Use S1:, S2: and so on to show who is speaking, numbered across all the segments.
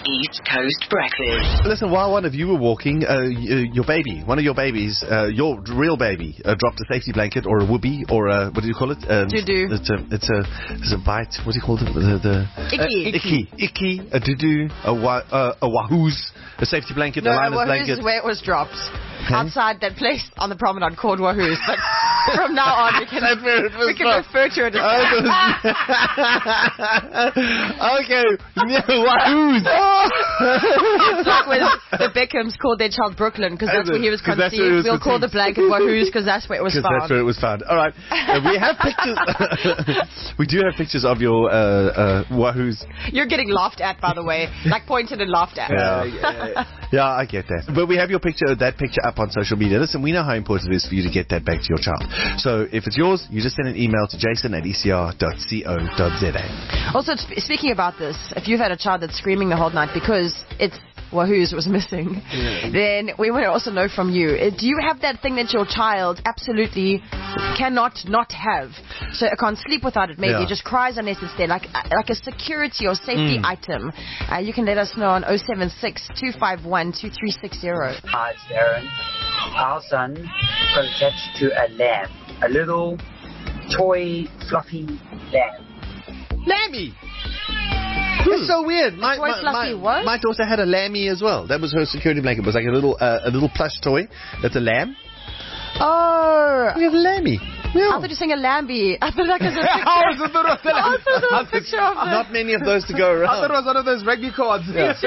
S1: East Coast Breakfast.
S2: Listen, while one of you were walking, your baby, one of your babies, your real baby, dropped a safety blanket or a whoopee or a, what do you call it?
S3: Doo-doo.
S2: It's a bite. What do you call it? Icky. A doo-doo. A wahoos. A safety blanket.
S3: No,
S2: a liner's
S3: Wahoo's
S2: blanket.
S3: is where it was dropped. Outside that place on the promenade called Wahoo's. But from now on, we can refer to it as that.
S2: Okay. Wahoos.
S3: It's like when the Beckhams called their child Brooklyn because that's where he was conceived. We'll call the blanket Wahoo's because that's where it was found.
S2: That's where it was found. All right. We have pictures. We do have pictures of your Wahoos.
S3: You're getting laughed at, by the way. Like pointed and laughed at.
S2: Yeah, I get that. But we have that picture up on social media. Listen, we know how important it is for you to get that back to your child. So if it's yours, you just send an email to jason@ecr.co.za.
S3: Also, speaking about this, if you've had a child that's screaming the whole night because it's Wahoo's was missing, then we want to also know from you, do you have that thing that your child absolutely cannot not have? So I can't sleep without it, maybe. It just cries unless it's there, like a security or safety item. You can let us know on 076-251-2360.
S4: Hi, it's Aaron. Our son got attached to a lamb, a little toy fluffy lamb.
S2: Lammy! It's so weird. My daughter had a lammy as well. That was her security blanket. It was like a little plush toy. That's a lamb.
S3: Oh.
S2: We have a lammy. Yeah.
S3: I thought you were saying a lambie. I thought like it was a picture of it.
S2: Not many of those to go around.
S5: I thought it was one of those rugby cards.
S6: Coast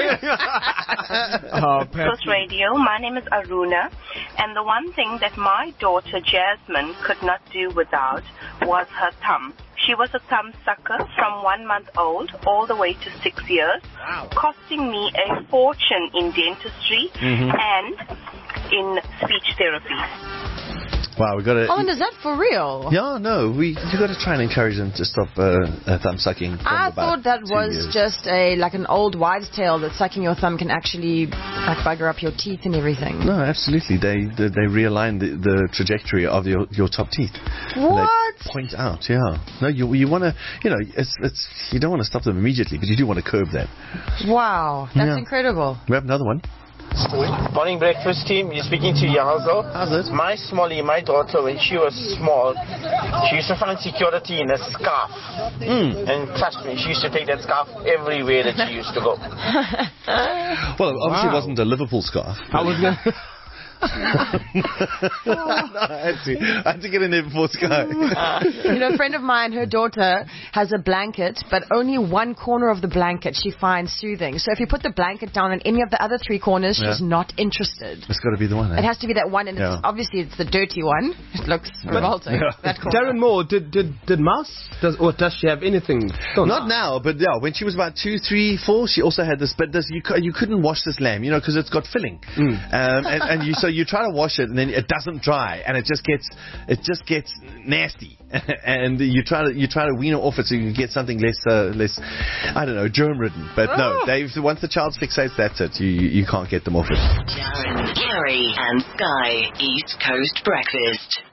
S6: Radio. My name is Aruna, and the one thing that my daughter Jasmine could not do without was her thumb. She was a thumb sucker from 1 month old all the way to 6 years, costing me a fortune in dentistry and in speech therapy.
S2: Wow, we got to.
S3: Oh, and is that for real?
S2: Yeah, no, you got to try and encourage them to stop thumb sucking.
S3: I thought that was just an old wives' tale that sucking your thumb can actually bugger up your teeth and everything.
S2: No, absolutely. They realign the trajectory of your top teeth.
S3: What?
S2: They point out, yeah. No, you want to, it's you don't want to stop them immediately, but you do want to curb them.
S3: Wow, that's incredible.
S2: We have another one.
S7: Morning breakfast team, you're speaking to Yahazo.
S2: How's it?
S7: My daughter, when she was small, she used to find security in a scarf. And trust me, she used to take that scarf everywhere that she used to go.
S2: Well, obviously it wasn't a Liverpool scarf.
S5: I was going
S2: I had to get in there before Sky.
S3: A friend of mine, her daughter has a blanket, but only one corner of the blanket she finds soothing. So if you put the blanket down on any of the other three corners, she's not interested.
S2: It's got to be the one.
S3: It has to be that one, and obviously it's the dirty one. It looks revolting. That corner.
S5: Darren Moore, did Mouse, does she have anything?
S2: Not now, but when she was about 2, 3, 4, she also had this. But you couldn't wash this lamb, because it's got filling, so you try to wash it and then it doesn't dry and it just gets nasty and you try to wean it off it so you can get something less I don't know, germ ridden. But no, once the child fixates, that's it. You can't get them off it.
S1: Darren, Kerry and Sky East Coast Breakfast.